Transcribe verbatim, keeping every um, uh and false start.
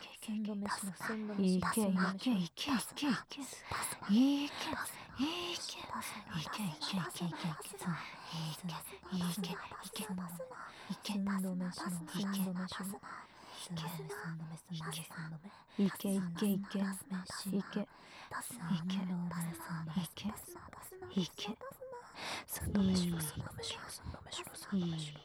寸止めしろ寸止めいしろけい寸止めしろけいけいけいけいけいけいけいけいけいけいけいけいけいけいけいけいけ寸止めしろ寸止めしろ寸止め寸止め寸止め寸止めいけいけいけいけいけいけ寸止めしろ寸止めしろ寸止めしろ寸止めしろ